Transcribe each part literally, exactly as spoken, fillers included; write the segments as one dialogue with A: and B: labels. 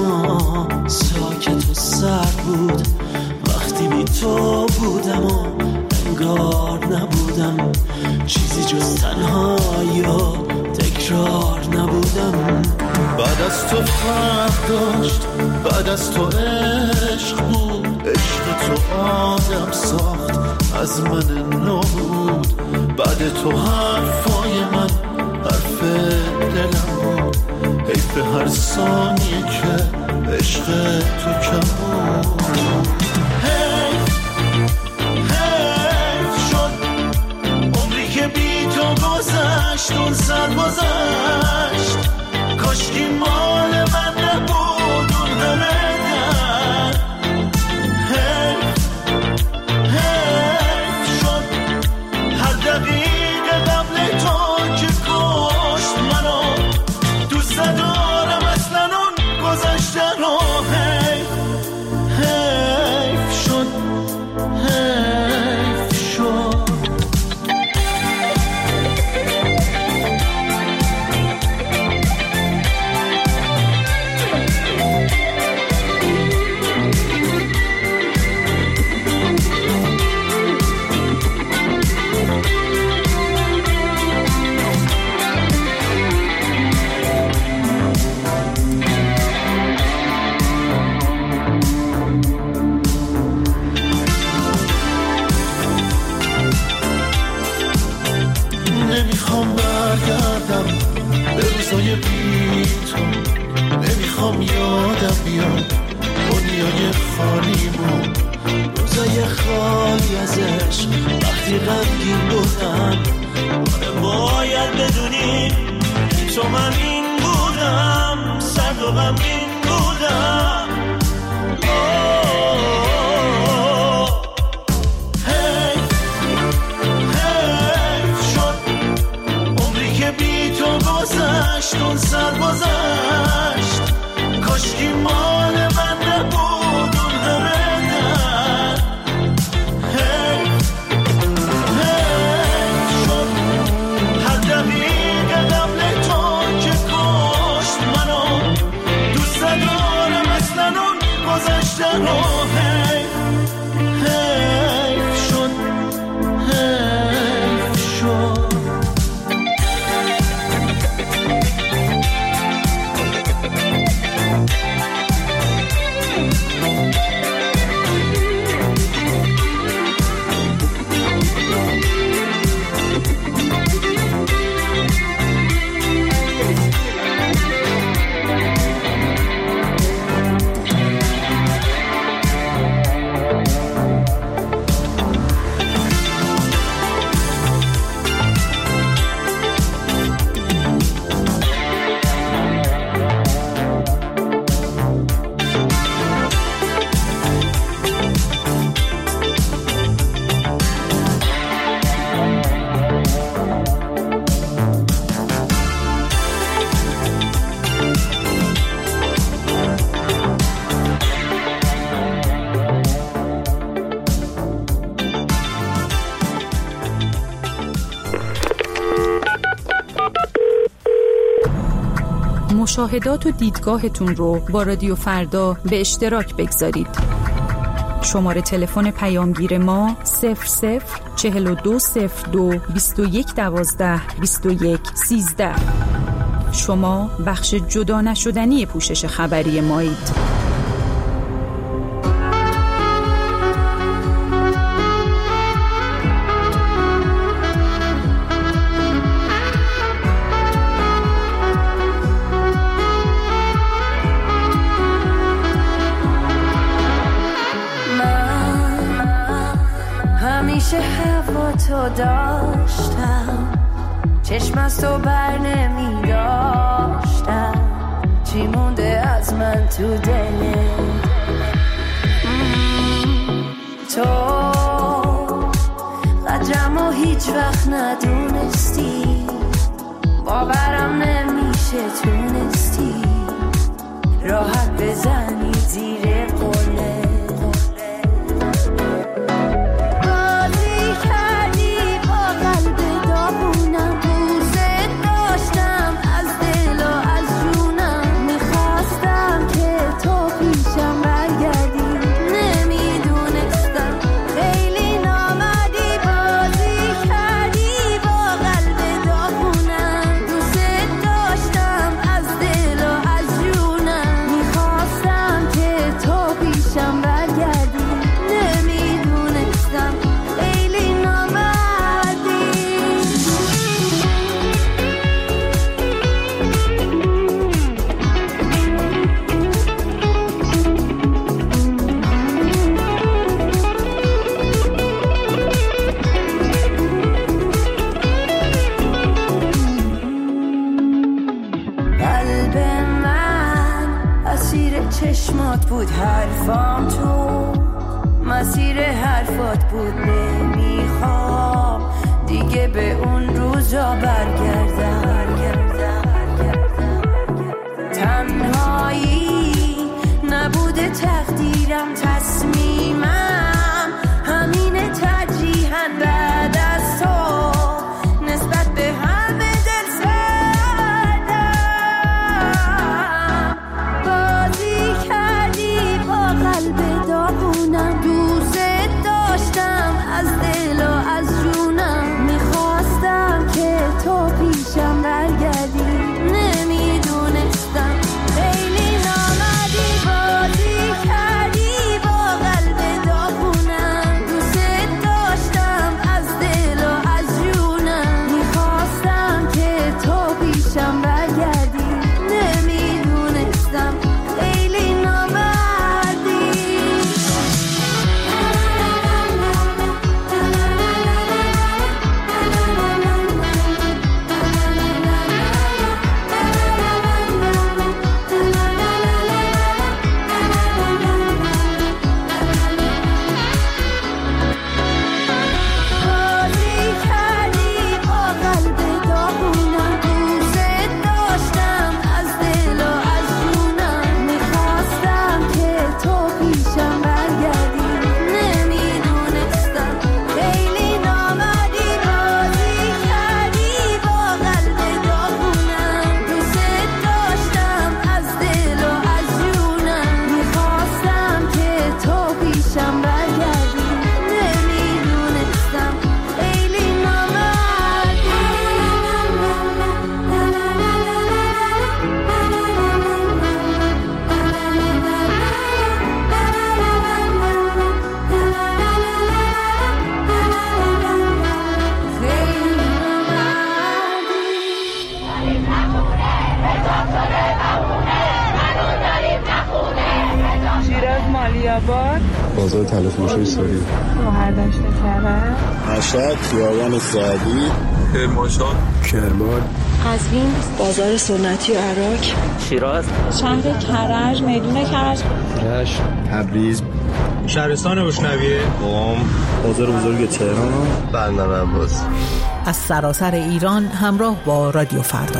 A: ما ساکت و سر بود، وقتی بی تو بودم و انگار نبودم، چیزی جز تنهایی و تکرار نبودم. بعد از تو فرق داشت، بعد از تو عشق بود، عشق تو آدم ساخت از من نبود. بعد تو حرفای من حرف دلم بود، حیف هر ثانیه که عشق تو کم بود. حیف حیف شد عمری که بی تو گذشت، اون سر گذشت، کاشکی مال من نبود اون همه در. حیف حیف شد هر دقیقه قبل تو که کشت منو، دوست ندارم اصلا اون گذشته رو. حیف حیف شد حیف شد. نمیخوام برگردم به روزای بی تو، نمیخوام یادم بیاد دنیای خالیمون، روزای خالی از عشق وقتی غمگین بودم. باید بدونی تو من این بودم، سرد و غمگین بودم. گذشت اون سر گذشت، کاشکی مال من نبود اون همه در. حیف حیف شد هر دقیقه قبل تو که کشت منو، دوست ندارم اصلا اون گذشته رو. حیف حیف شد حیف شد.
B: مشاهدات و دیدگاهتون رو با رادیو فردا به اشتراک بگذارید. شماره تلفن پیامگیر ما صفر صفر چهل و دو صفر دو بیست و یک دوازده بیست و یک سیزده. شما بخش جدا نشدنی پوشش خبری مایید.
C: تو داشتم چشم از تو بر نمی داشتم، چی مونده از من تو دلت؟ تو قدرم و هیچ وقت ندونستی، باورم نمیشه تونستی راحت بزنی زیر قله. مسیر چشمات بود حرفام، تو مسیر حرفات بود نمیخوام دیگه به اون روزا برگردم. تنهایی نبوده تقدیرم، تصمیمم همینه ترجیحاً بعد از تو نسبت به همه دل سردم. بازی کردی با قلب داغونم، دوست داشتم از دل و از جونم، میخواستم که تو پیشم برگردی، نمیدونستم خیلی نامدی. بازی کردی با قلب داغونم، دوست داشتم از دل و از جونم، میخواستم که تو پیشم برگردی، نمیدونستم خیلی نامدی. بازی کردی با قلب داغونم، دوست داشتم از دل و از جونم، میخواستم که تو پیشم برگردی، نمیدونستم خیلی نامدی. بازی کردی با قلب داغونم، دوست داشتم از دل و از جونم، میخواستم که تو پیشم برگردی، نمیدونستم خیلی
D: شیراز مالیاباد،
E: بازار تلفروشی ساری،
D: شهرداشت کرد،
E: مشهد خیابان سعدی، کرمانشاه، کرمان،
C: قزوین، بازار سنتی عراق،
D: شیراز،
F: شهر کرج، میدون کرج،
E: رشت، تبریز،
G: شهرستان بشنویه،
E: قم، بازار بزرگ تهران، بندر عباس.
H: از سراسر ایران همراه با رادیو فردا.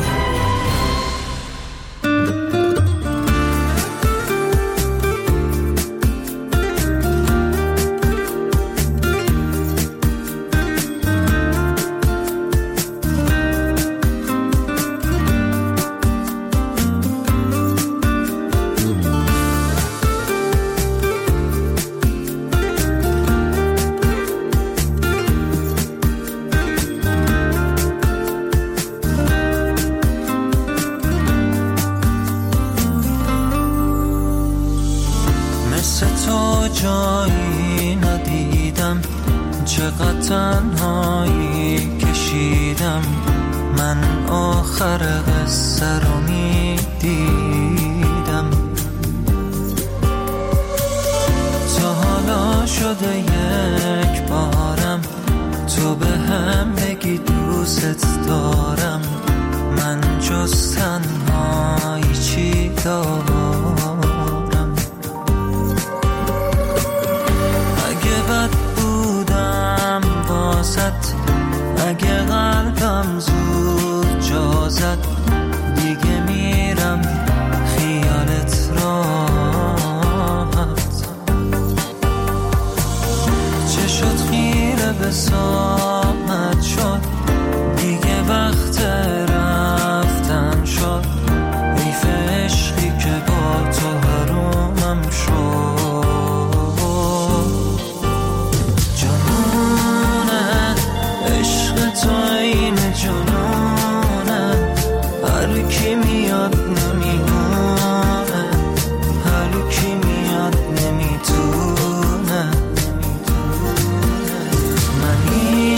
A: مثل تو جایی ندیدم، چقدر تنهایی کشیدم، من آخر قصه رو میدیدم. تا حالا شده یک بارم تو به هم بگی دوست دارم، من جز تنهایی چی دارم؟ اگه بد بودم واسط، اگه قلبم زود جا زد، دیگه میرم خیالت راحت. چه شد خیره به ساعت شد، دیگه وقت رفتن شد، حیف عشقی که با تو حرومم شد. جنونه عشق تو این جنونه، هر کی میاد نمیمونه، هر کی میاد نمیتونه. من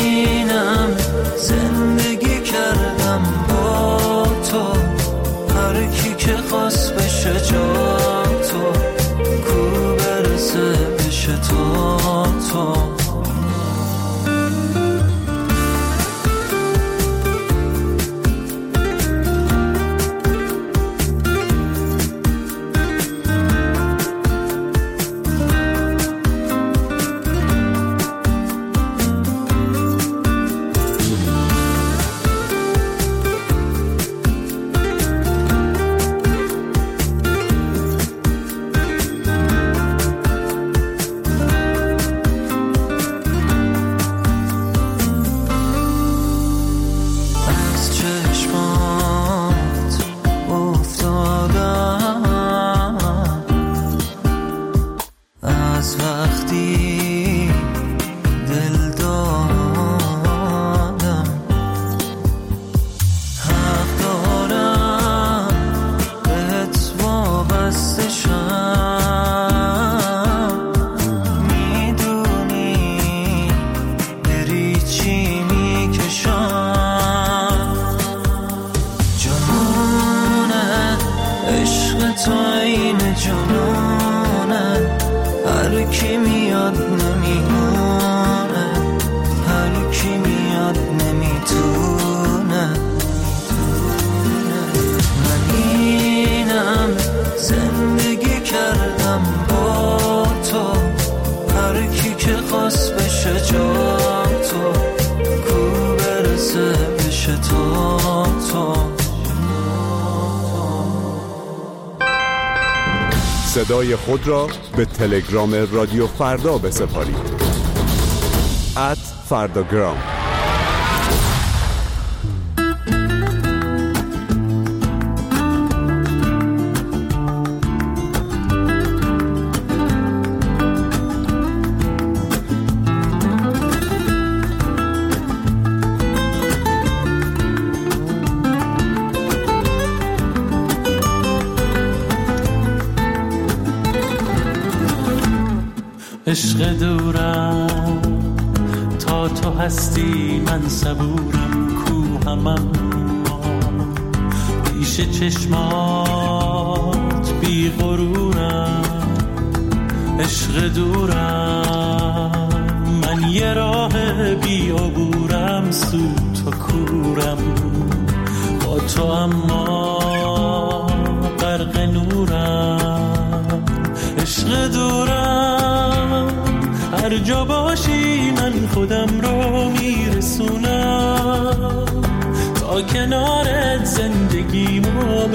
A: جنونه، هر کی میاد نمیمونه، هر کی میاد نمیتونه. من اینم زندگی کردم با تو، هر کی که خواست بشه جا تو، کو برسه بشه تا تو.
I: صدای خود را به تلگرام رادیو فردا بسپارید. ات فرداگرام.
A: عشق دورم تا تو هستی من صبورم، کوهمم پیش چشمات بی غرورم. عشق دورم من یه راه بی عبورم، سوت و کورم با تو اما غرق نورم. عشق دورم هر جا باشی من خودم رو میرسونم، تا کنارت زندگیمو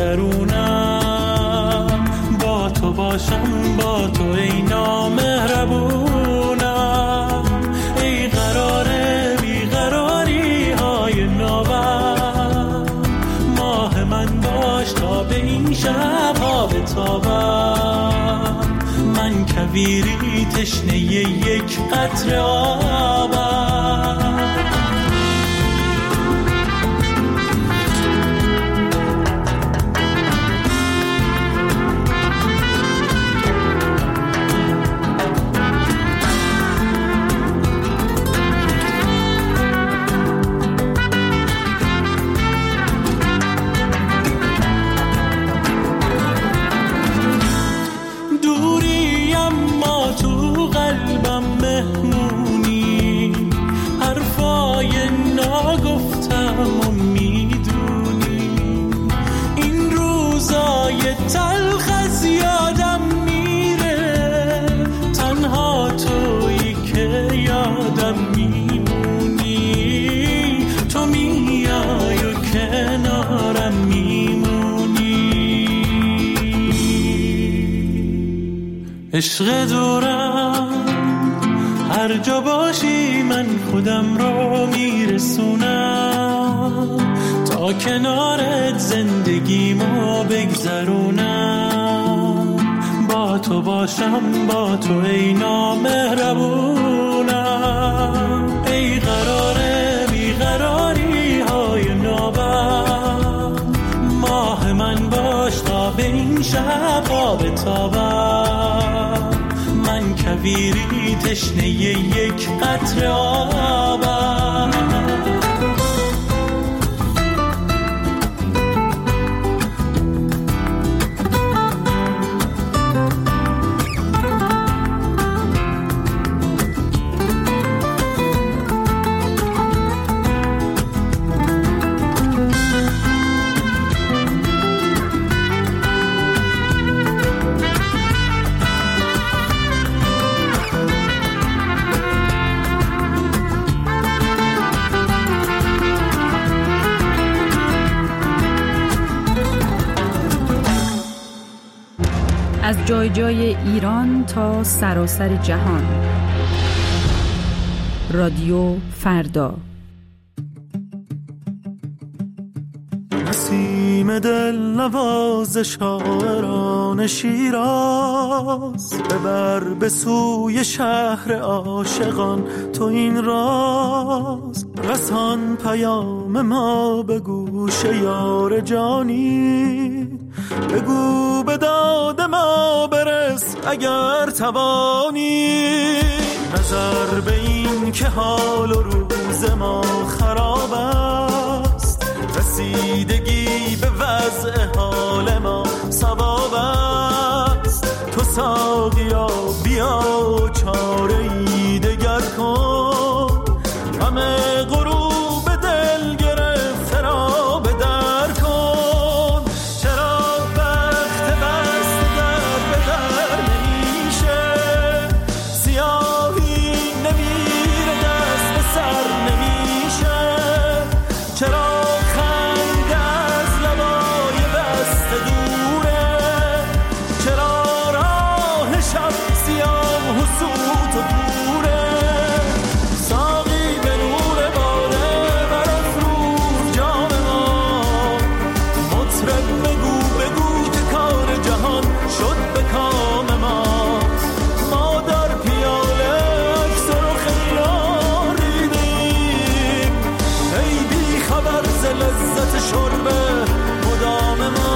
A: بگذرونم. با تو باشم با تو ای نامهربونم، ای قراره بیقراری های نوبر. ماه من باش تا به این شب ها بتابم، من کویری تشنه یک قطره آبم. عشق دورم هر جا باشی من خودم رو میرسونم، تا کنارت زندگیمو بگذرونم. با تو باشم با تو ای نامهربونم، ای قراره بیقراری های نوبر. ماه من باش تا به این شب ها بتابم، من کویری تشنه یک قطره آبم.
B: از جای جای ایران تا سراسر جهان. رادیو فردا.
A: نسیم دل نواز شاعران شیراز، ببر به سوی شهر عاشقان تو این راز. رسان پیام ما به گوش یار جانی، بگو به داد ما برس اگر توانی. نظر به این که حال و روز ما خراب است، رسیدگی به وضع حال ما ثواب است. ساقیا بیا چاره ای دگر کن، همه غروب دل گرفته را به در کن. چرا وقت بست در به در نمیشه، سیاهی نمیره دست به سر نمیشه. چرا خنده از لبای بسته دوره، چرا راه شب سیاه و سوت و کوره. ساقی به نور باده برافروز جام ما، مطرب بگو بگو که کار جهان شد به کام ما. ما در پیاله اکثر و خیار دیدیم، ای بی خبر ز لذت شربه مدام ما.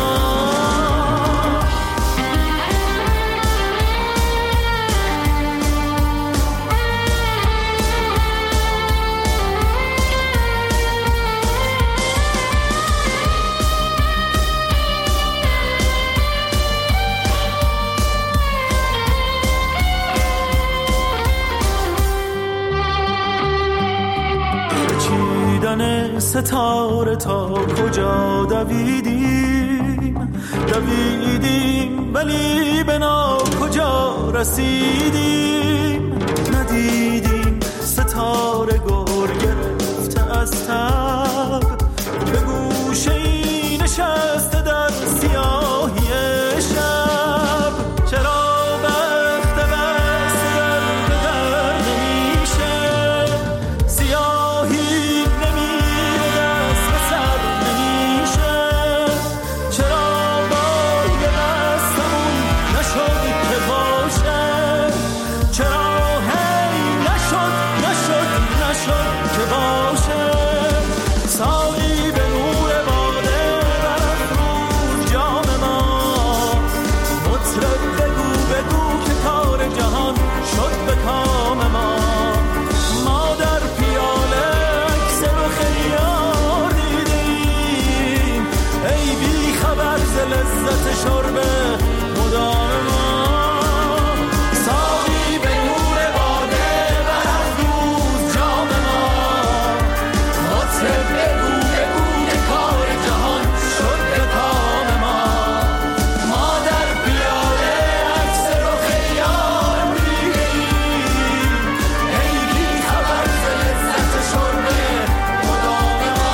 A: چیدن ستاره تا کجا دویدیم دویدیم ولی به نا کجا رسیدیم. ندیدیم ستاره گر گرفته از تب، به گوشه ای نشسته در سیاهی شب. چرا وقت بست در به در نمیشه، سیاهی نمیره دست به سر نمیشه. چرا بای دستمون نشد که باشه، چرا هی نشد نشد نشد که باشه. ساقی به نور باده برافروز جام ما، مطرب بگو بگو که کار جهان شد به کام ما. ما در پیاله اکثر و خیار دیدیم، ای بی خبر ز لذت شربه مدام ما. ساقی به نور باده برافروز جام ما، مطرب بگو بگو که کار جهان شد به کام ما. ما در پیاله اکثر و خیار دیدیم، ای بی خبر ز لذت شربه مدام ما.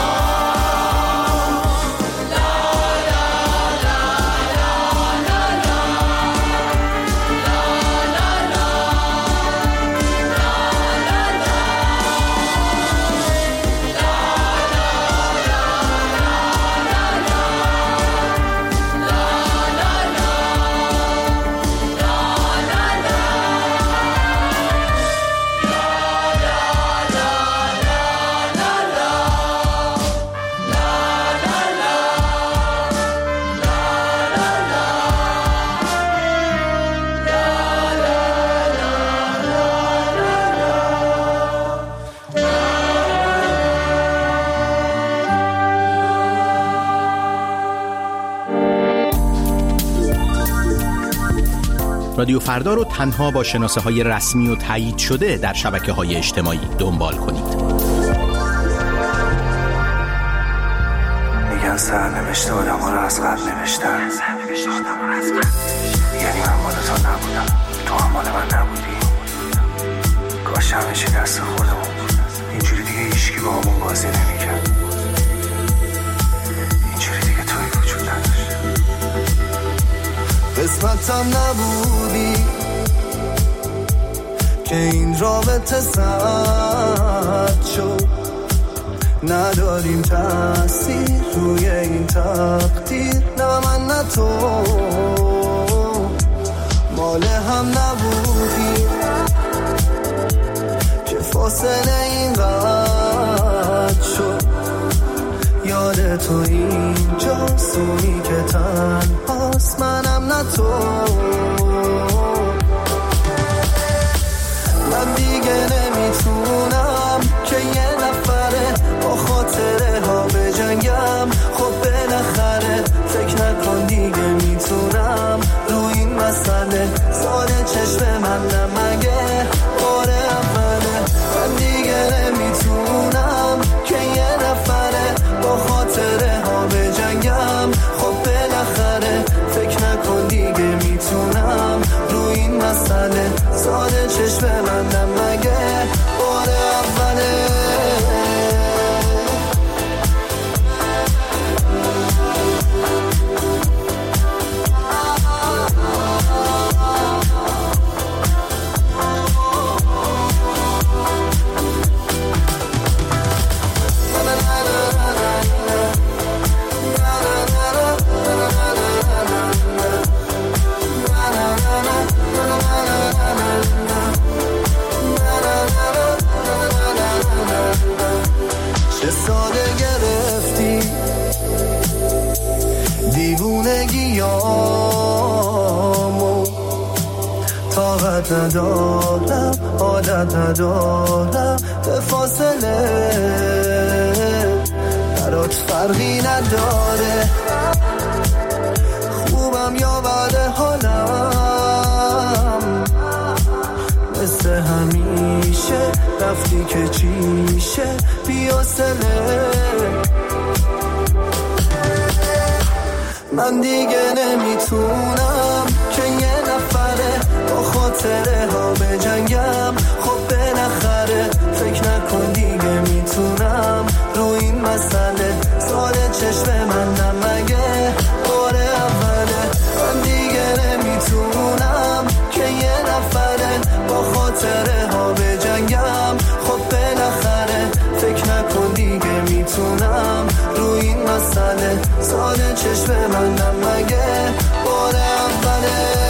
J: رادیو فردا رو تنها با شناسه های رسمی و تایید شده در شبکه های اجتماعی دنبال کنید.
K: میگن سرنوشت آدم ها رو از قبل نوشتن. یعنی من مال تو نبودم، تو هم مال من نبودی. کاش همه چی دست خودمون بود، اینجوری دیگه هیچکی با همون بازی نمیکرد. اینجوری دیگه توی وجود نداشت.
A: قسمتم نبودی که این رابطه سرد شد، نداریم تأثیر روی این تقدیر. نه من نه تو مال هم نبودی که فاصله این قد شد. یاد تو اینجا سونی که تنهاست، منم نه تو. من دیگه نمیتونم که یه نفره با خاطره ها بجنگم. خب بالاخره فکر نکن دیگه میتونم روی این مسئله ساده چشم من نمگه بار اوله من دیگه نمیتونم که یه نفره با خاطره ها به جنگم خب بالاخره فکر نکن دیگه میتونم رو این مسئله ساده چشم من نمگه بار اوله چه ساده گرفتی دیوونگیامو طاقت ندارم عادت ندارم به فاصله برات فرقی نداره خوبم یا بعد حالم مثل همیشه رفتی که چیشه بیاسله من دیگه نمیتونم که یه نفره با خاطره ها به جنگم خب بالاخره فکر نکن دیگه میتونم رو این مسئله ساده چشم من نمگه بار اوله من دیگه نمیتونم که یه نفره با خاطره ها به جنگم خب بالاخره فکر نکن دیگه میتونم رو این مسئله ساده چشم من نمگه بار اوله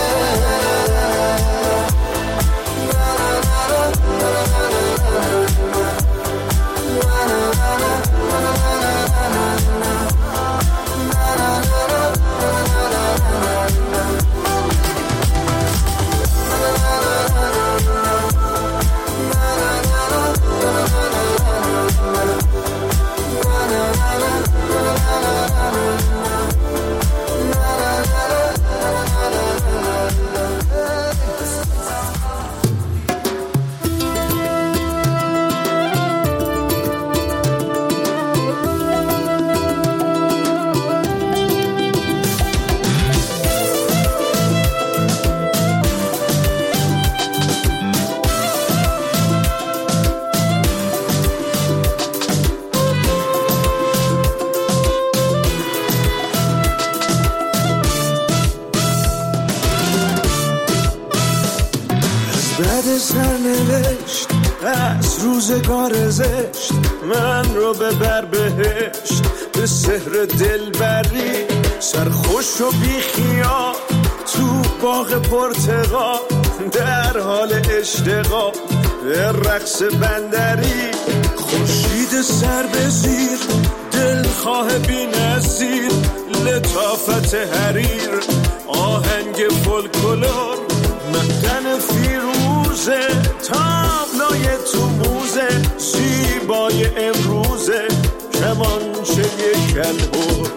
L: سرنوشت از روزگار زشت من رو ببر بهشت به سحر دلبری سرخوش و بیخیال تو باغ پرتقال در حال اشتغال به رقص بندری خورشید سر به زیر دلخواه بی نظیر لطافت حریر آهنگ فولکلور معدن فیروزه تابلوی تو موزه زیبای امروزه کمانچه کلهور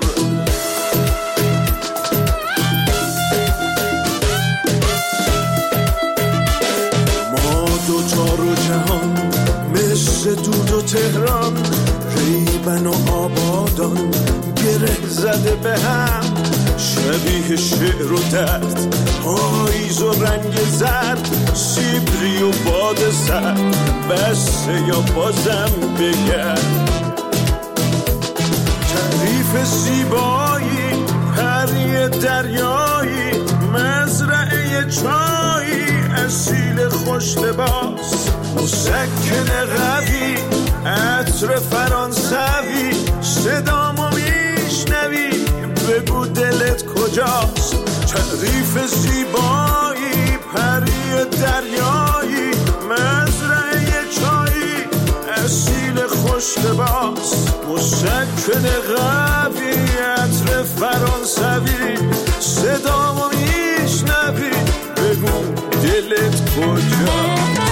L: ما دوتا رو جهان مثل دود و تهران ریبن و آبادان گره زده به هم شبیه شعر و درد پاییز و رنگ زرد سیبری و باد سرد بسته یا بازم بگرد تعریف زیبایی پری دریایی مزرعه چایی اصیل خوش لباس مسکن قوی عطر فرانسوی صدامو میشنوی بگو دلت کجاست تعریف زیبایی پری دریایی مزرعه چایی اصیل خوش لباس مسکن قوی عطر فرانسوی صدامو میشنوی بگو دلت کجاست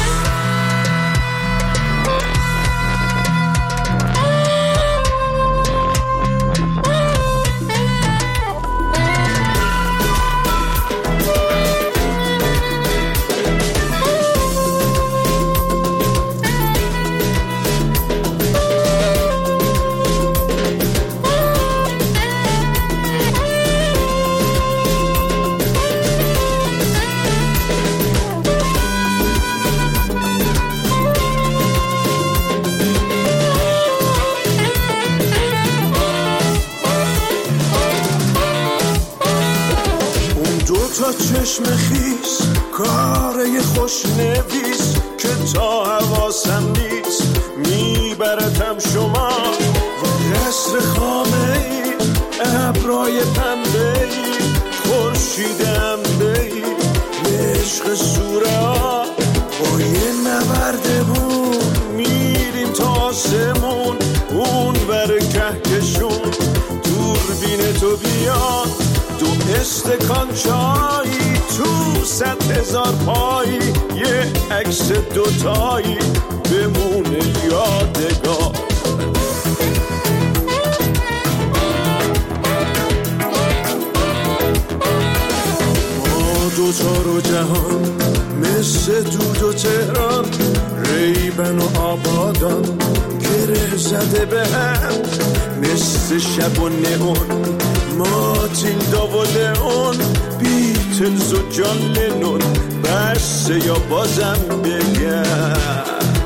L: چشم خیس کار یه خوش نویس که تا حواسم نیست میبرتم شما و قصر خامه ای ابرای پنبه ای خورشید انبه ای عشق سوره ها با یه نوردمون میریم تا آسمون اون بر کهکشون دوربین تو بیاد دو استکان چایی تو صد هزار پایی یه عکس دوتایی بمونه یادگار ما دوتا رو جهان مثل دود و تهران ریبن و آبادان گره زده به هم مثل شب و نئون ماتیلدا و لئون بیتلز و جان لنون بسه یا بازم بگم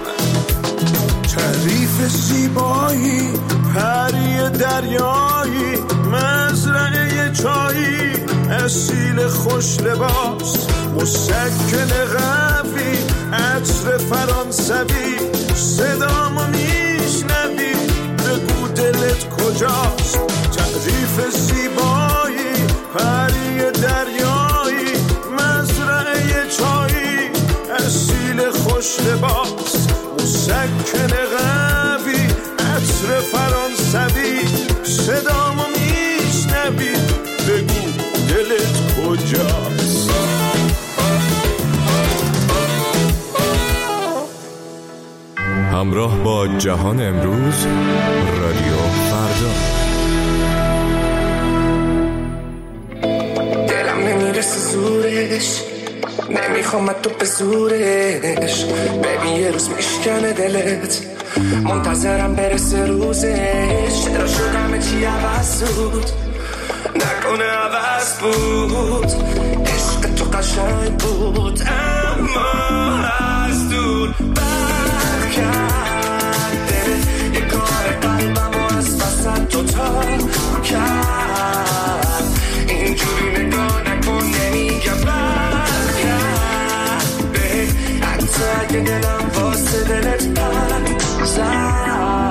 L: تعریف زیبایی پری دریایی مزرعه چایی اصیل خوش لباس مسکن قوی عطر فرانسوی صدامو میشنوی بگو دلت کجاست تعریف زیبایی پری دریایی مزرعه چایی اصیل خوش لباس مسکن قوی عطر فرانسوی صدامو میشنوی بگو دلت کجاست
M: همراه با جهان امروز رادیو فردا.
N: دلم نمیرسه زورش نمیخوام تو به زورش ببین یه روز میشکنه دلت منتظرم برسه روزش چرا شدم چی عوض بود نکنه عوض بود عشق تو قشنگ بود اما از دور برکرده یه کار قلبم و از وسط دوتا کرد اینجوری نگاه نکن نمیگم برکرده حتی اگه دلم واسه دلت پر زد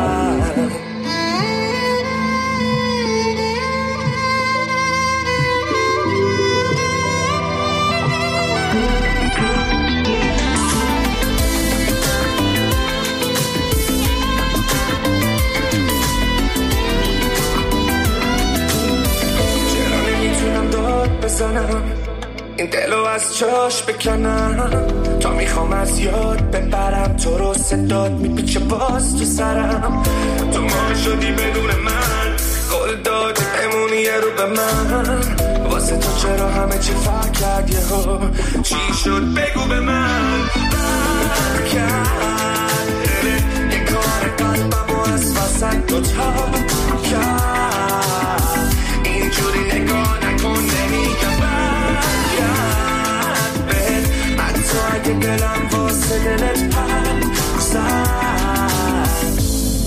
N: بزنم این دلو از جاش بکنم تا میخوام از یاد ببرم تو رو صدات میپیچه باز تو سرم تو ما شدی بدون من قول دادی بمونی یه رو به من واسه تو چرا همه چی فرق کرد یه ها چی شد بگو به من برکرد یه کار قلبم و از وسط دوتا کرد اینجوری نگاه نکن نمیگم برگرد به حتی اگه دلم واسه دلت پر زد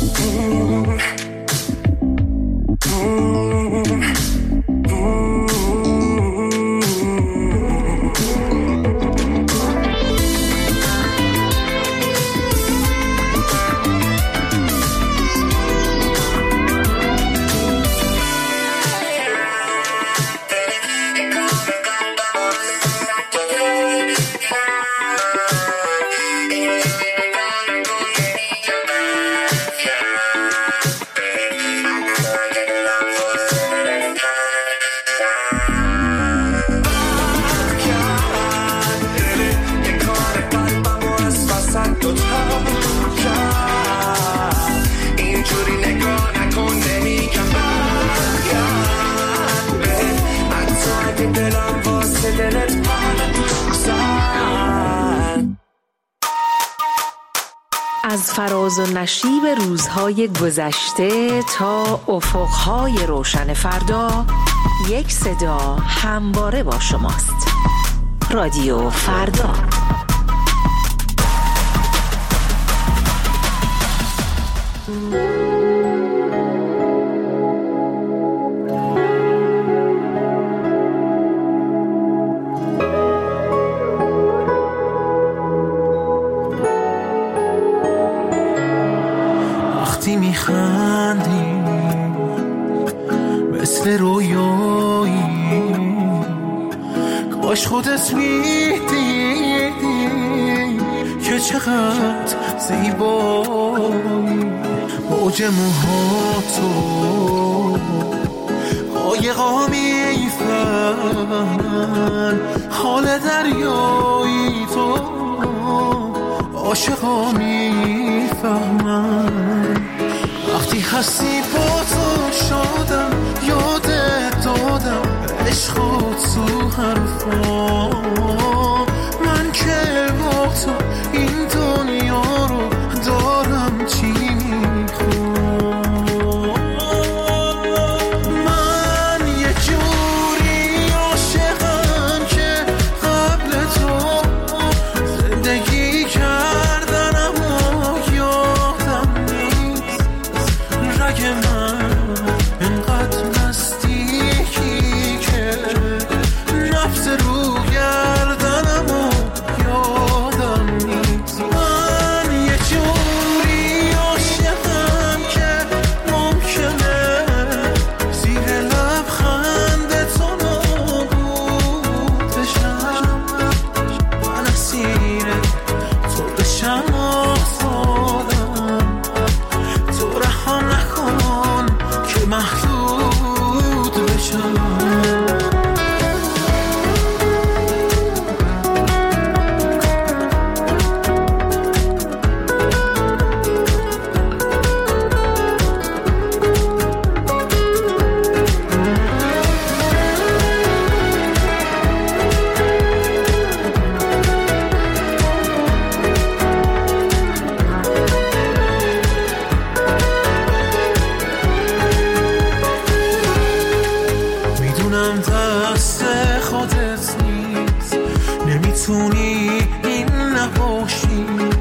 O: از فراز و نشیب روزهای گذشته تا افقهای روشن فردا یک صدا همواره با شماست. رادیو فردا.
L: خودت میدی که چقدر زیبایی، موج موهاتو قایقا میفهمن، حال دریایی تو عاشقا میفهمن. وقتی هستی با تو شادم، یادت دادم عشقات تو حرفا، من که با تو این دنیا رو دارم چی میخوام. من یه جوری عاشقم که قبل تو زندگی کردن اما یادم نیست. رگ من انقدر نزدیکی که نفس رو گردنم و یادم نیست. من یه جوری عاشقم که ممکنه زیر لبخند تو نابود بشم، من اسیر تو بشم آزادم. تو رحم نکن که محدود بشم. میدونم دست خودت نیست، نمیتونی این نباشی،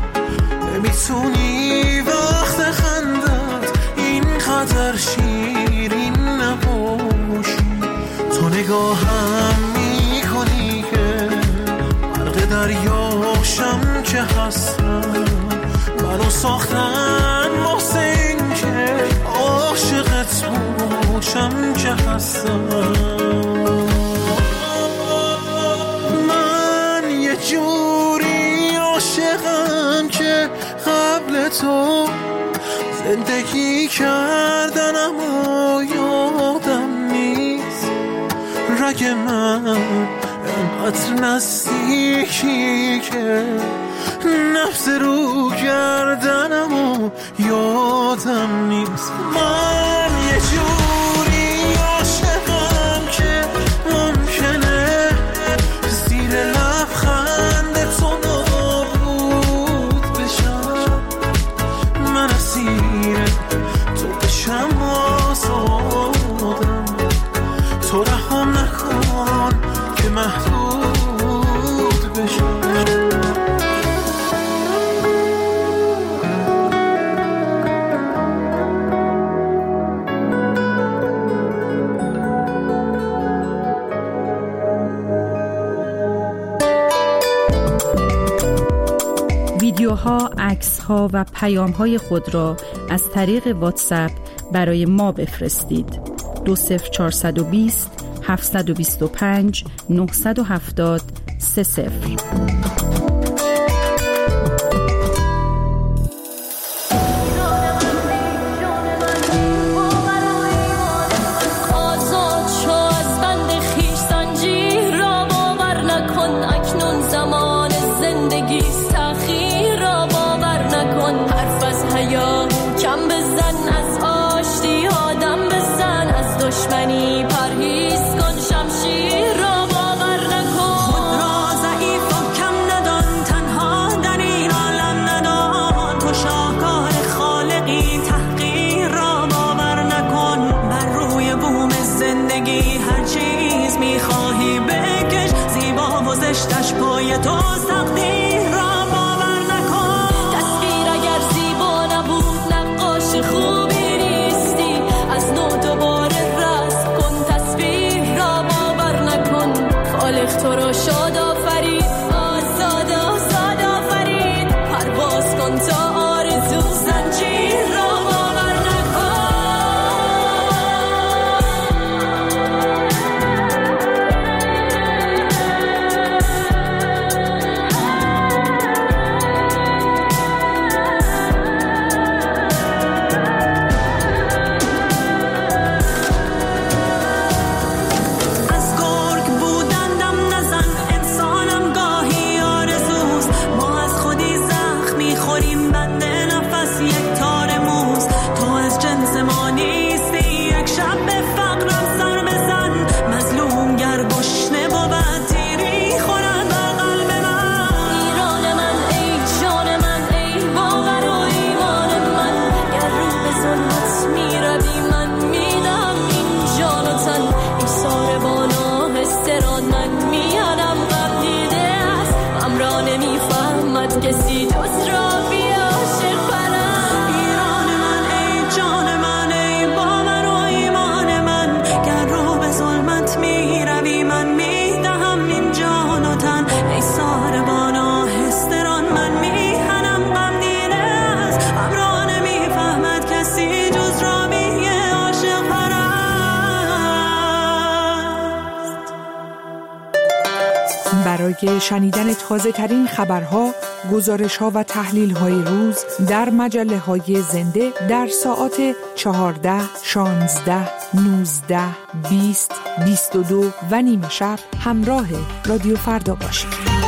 L: نمیتونی وقت خندت اینقدر شیرین نباشی. تو نگاهم میکنی که غرق دریاشم که هستم، منو ساختن واسه این که عاشقت باشم که هستم. من یه جوری عاشقم که قبل تو زندگی کردن اما یادم نیست. رگ من انقدر نزدیکی که نفس رو گردنم و یادم نیست. من یه جوری عاشقم که ممکنه زیر لبخند تو نابود بشم، من اسیر تو بشم آزادم. تو رحم نکن که محدود بشم.
B: ویدیوها، عکس‌ها و پیام‌های خود را از طریق واتساپ برای ما بفرستید. دو صفر چهارصد و بیست هفتصد و بیست و پنج نهصد و هفتاد سه صفر.
C: کسی جز راوی عاشق پرست. ایران من ای جان من ای باور و ایمان من، گر رو به ظلمت می روی من می دهم این جان و تن. ای ساربان آهستران من میهنم غم دیده است، غم را نمیفهمد کسی جز راوی عاشق پرست.
P: برای شنیدن تازه ترین خبرها، گزارش ها و تحلیل های روز در مجله های زنده در ساعات چهارده، شانزده، نوزده، بیست، بیست و دو و نیمه شب همراه رادیو فردا باشید.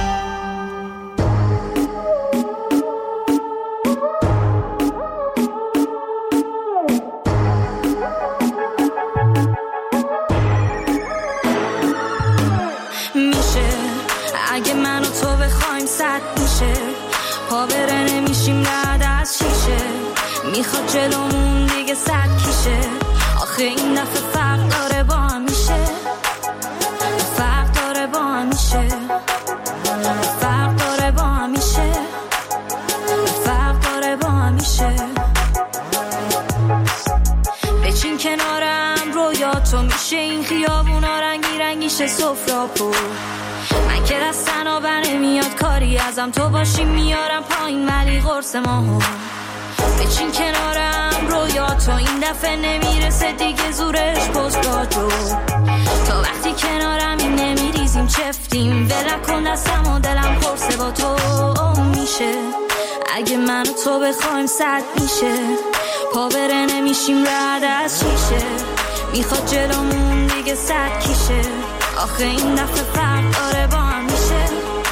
C: اگه من و تو بخوایم صد میشه، پا بره نمیشیم رد از شیشه. میخواد جلومون دیگه صد کیشه، آخه این دفعه فرق داره با هم میشه. فرق داره با هم میشه. فرق داره با هم میشه. فرق داره با هم میشه. بچین کنارم رویاتو میشه، این خیابونا رنگی رنگیشه سفرا پر. من که دستن آبر نمیاد کاری ازم، تو باشی میارم پایین ولی قرص ماهو. بچین کنارم رویاتو این دفعه نمیرسه دیگه زورش پست راجو. تا وقتی کنارم این نمیریزیم چفتیم، ولم کن دستم و دلم پرسه با تو میشه. اگه من و تو بخوایم صد میشه، پا بره نمیشیم رد از شیشه. میخواد جلومون دیگه صد کیشه، آخه این دفعه فرق داره با هم میشه.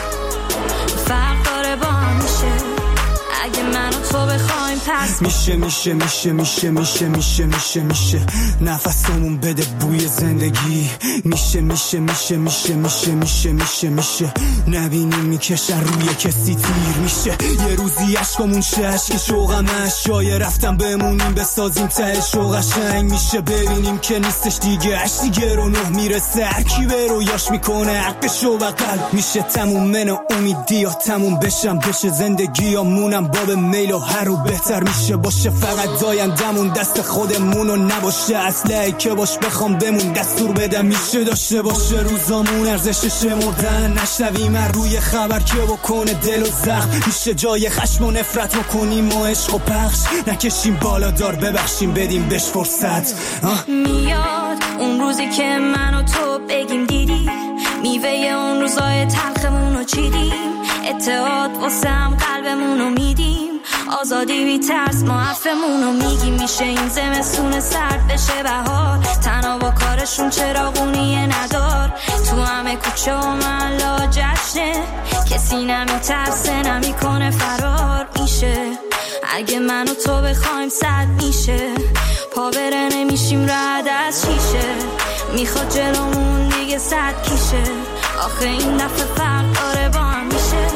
C: فرق داره با هم میشه. اگه من و تو بخوایم پس
L: میشه میشه میشه میشه میشه میشه میشه میشه نفسمون بده بوی زندگی. میشه میشه میشه میشه میشه میشه میشه میشه نبینیم میکشن روی کسی تیر. میشه یه روزی عشقمون شه عشق شوقمش، جای رفتم بمونیم بسازیم ته شوق قشنگ. میشه ببینیم که نیستش دیگه عشق دیگه رو نه میرسه، هر کی به رویاش میکنه حقش و قلب. میشه تموم من و امیدی یا تموم بشم بشه زندگی یا مونم باب میل و هر رو بهتر میشه باشه. فقط دایندمون دست خودمون و نباشه اصله که باش بخوام بمون دستور بدم. میشه داشته باشه روزامون ارزشش مردن، نشنویم روی خبر که بکنه دل و زخم. میشه جای خشم و نفرت بکنیم و عشق و پخش نکشیم بالا دار ببخشیم بدیم بهش فرصت.
C: میاد اون روزی که من و تو بگیم دیدی، میوه اون روزای تلخمون رو چیدیم. اتحاد واسه هم قلبمون رو میدیم، آزادی بی ترس ما حرفمون رو میگیم. میشه این زمستون سرد بشه بهار، تنها با کارشون چراغونیه ندار. تو همه کوچه و محلا جشنه، کسی نمیترسه نمیکنه فرار. میشه اگه من و تو بخوایم صد میشه، پا بره نمیشیم رد از شیشه. میخواد جلومون دیگه صد کیشه، آخه این دفعه فرق داره با هم میشه.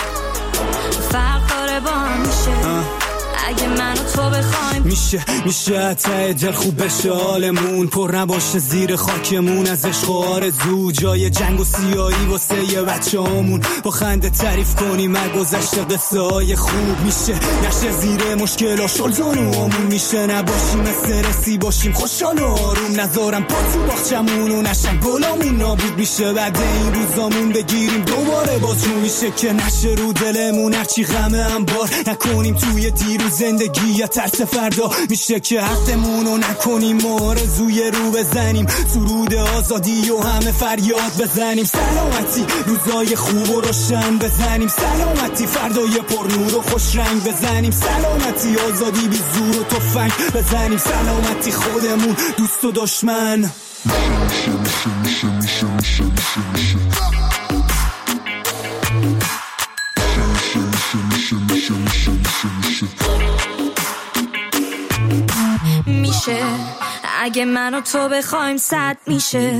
C: فرق داره با هم میشه. اگه من و تو بخوایم
L: میشه میشه ته دل خوب بشه حالمون، پر نباشه زیر خاکمون از عشق و آرزو. جای جنگ و سیاهی واسه یه بچه همون، با خنده تعریف کنیم از گذشته قصه های خوب. میشه نشه زیر مشکل شلزان و همون، میشه نباشیم استرسی باشیم خوشحال و آروم. نذارم پا تو باغچمون و نشن گلامون نابود. میشه بعد این روزامون بگیریم دوباره بازجو. میشه که نشه رو دلمون هرچی غمه هم بار نکنیم توی دیروز زندگی یا ترس فردا. میشه که حقمون رو نکنیم و آرزوی رو بزنیم، سرود آزادی و همه فریاد بزنیم. سلامتی روزای خوب و روشن بزنیم، سلامتی فردای پر نور و خوش رنگ بزنیم. سلامتی آزادی بی زور و تفنگ بزنیم، سلامتی خودمون دوست و دشمن. میشه میشه میشه میشه میشه میشه میشه
C: میشه اگه من و تو بخوایم صد میشه.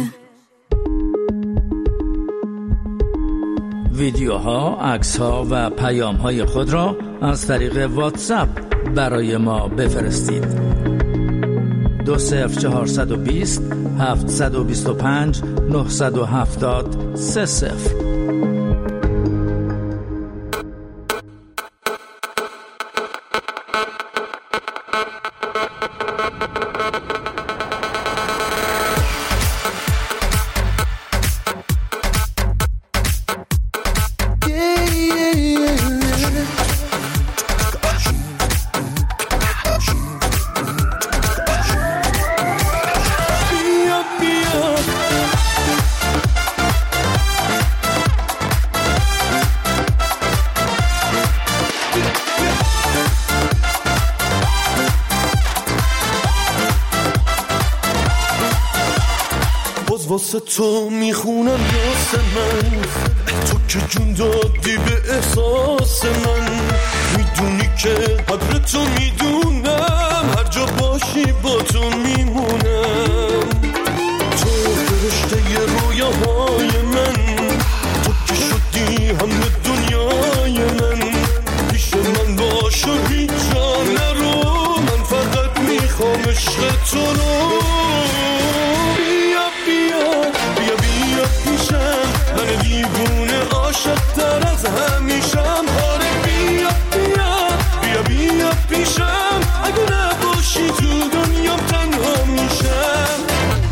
Q: ویدیوها، عکس‌ها و پیام‌های خود را از طریق واتساپ برای ما بفرستید. دو صفر چهارصد و بیست هفتصد و بیست و پنج نهصد و هفتاد سه صفر.
A: واسه تو میخونم یاس من، تو که جون دادی به احساس من. میدونی که قدر تو میدونم، هر جا باشی با تو میمونم. تو فرشته رویاهای من، تو که شدی همه دنیای من. پیش من باش و هیچ جا نرو، من فقط میخوام عشق تو رو. بیا بیا بیا بیا پیشم، من دیوونه عاشق تر از همیشم. آره بیا بیا بیا بیا پیشم، اگه نباشی تو دنیام تنها میشم.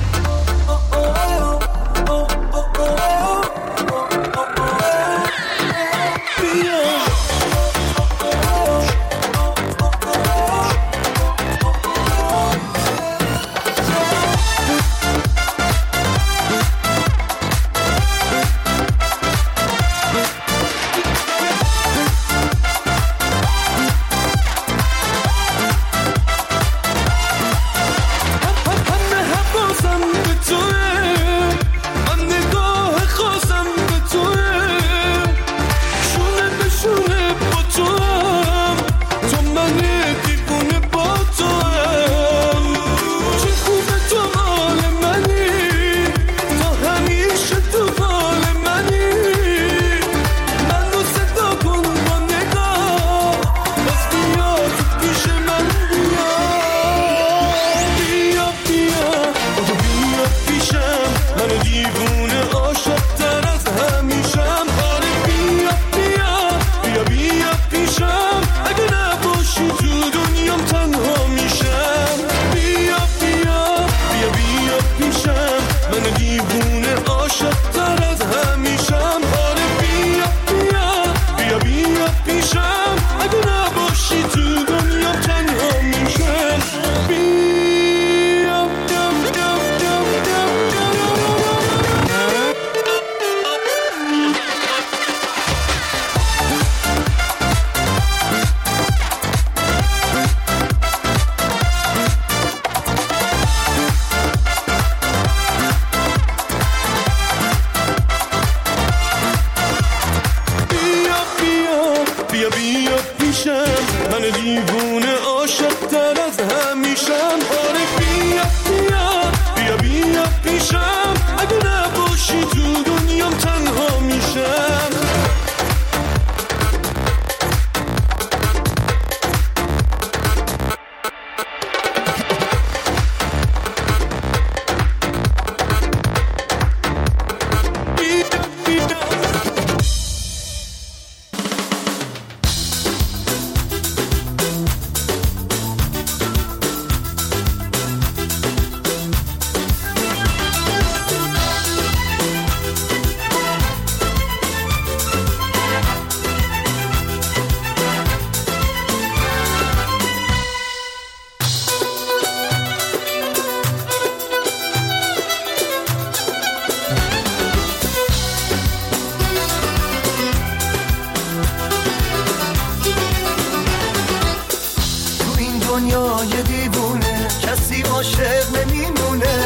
R: دنیای دیوونه کسی عاشق نمیمونه.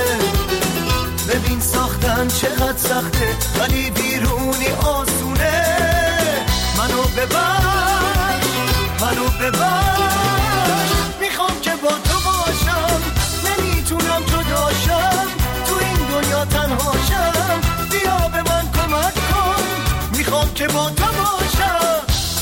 R: ببین ساختن چقدر سخته ولی بیرونی آسونه. منو ببخش منو ببخش، میخوام که با تو باشم، نمیتونم جداشم، تو این دنیا تنهاشم. بیا به من کمک کن، میخوام که با تو باشم.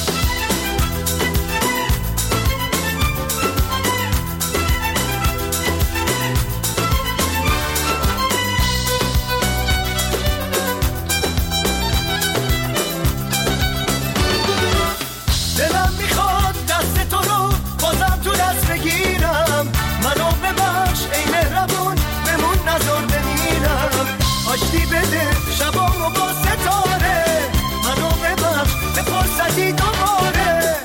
R: آشتی بده شبامو با ستاره، منو ببخش به فرصتی دوباره.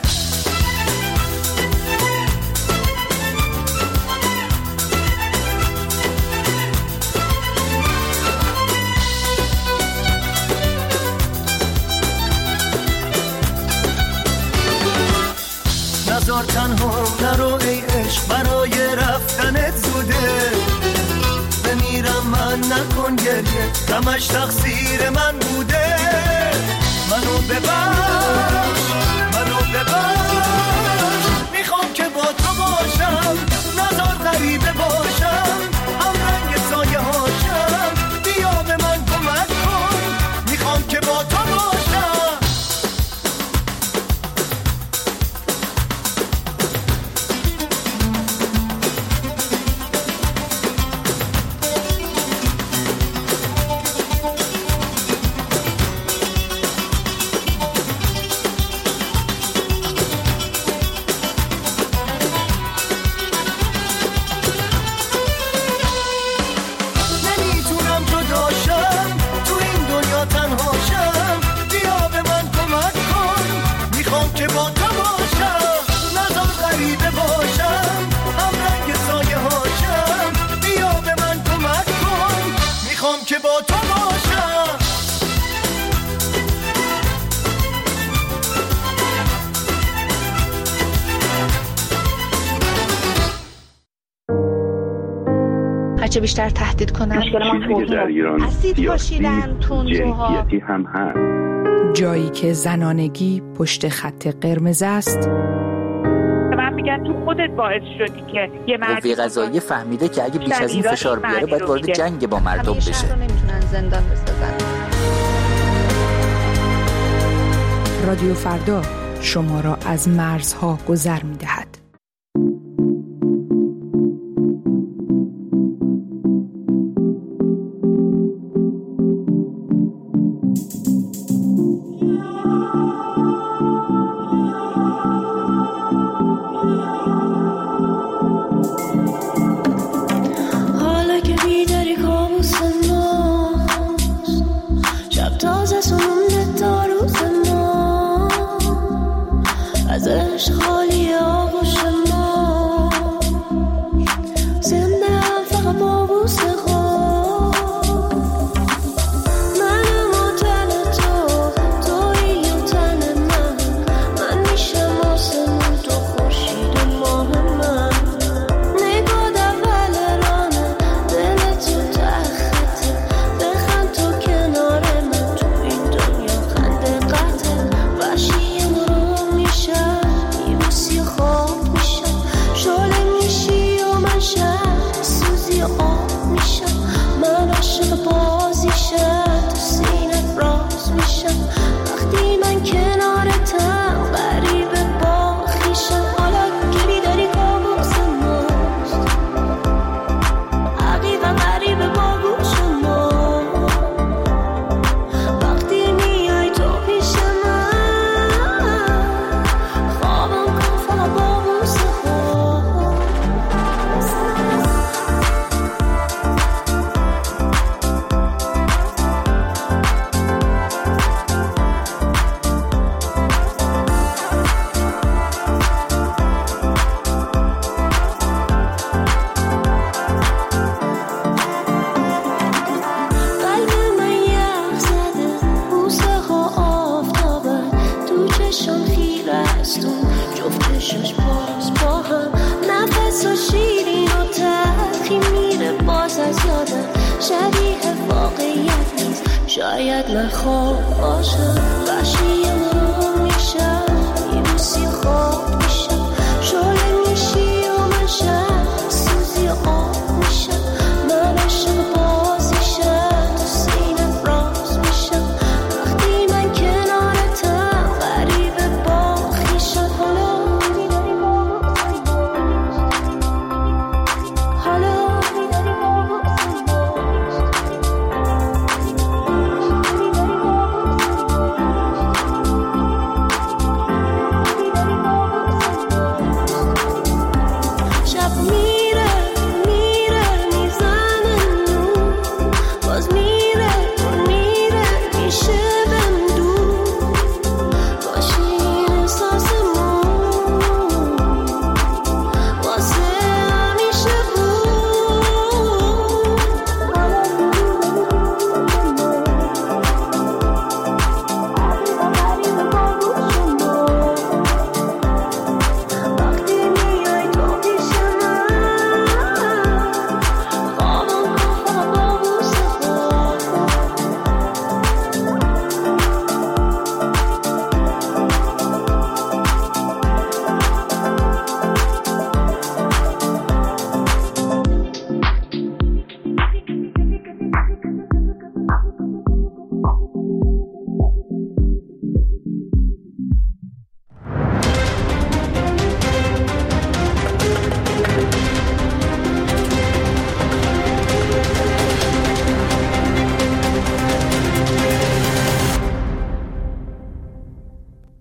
R: نزار تنها نرو ای عشق، برای رفتنت زوده. بمیرم من نکن گریه، همش تقصیر من بوده. منو ببخش، منو ببخش، میخوام که با تو باشم، نذار غریبه باشم، هم رنگ سایه هاشم، بیا به من کمک کن، میخوام که با تو باشم.
S: هرچه بیشتر تهدید کنن
T: چیزی که در ایران سیاسی جنسیتی هم هست.
P: جایی که زنانگی پشت خط قرمز است.
D: من میگن تو خودت باعث شدی که یه مردی
U: قوه قضاییه فهمیده که اگه بیش از این فشار بیاره باید وارد جنگ با مردم بشه.
S: همیشه نمیتونن زندان بسازن.
P: رادیو فردا شما را از مرزها گذر می‌دهد.
C: شاید من خواب باشم وحشی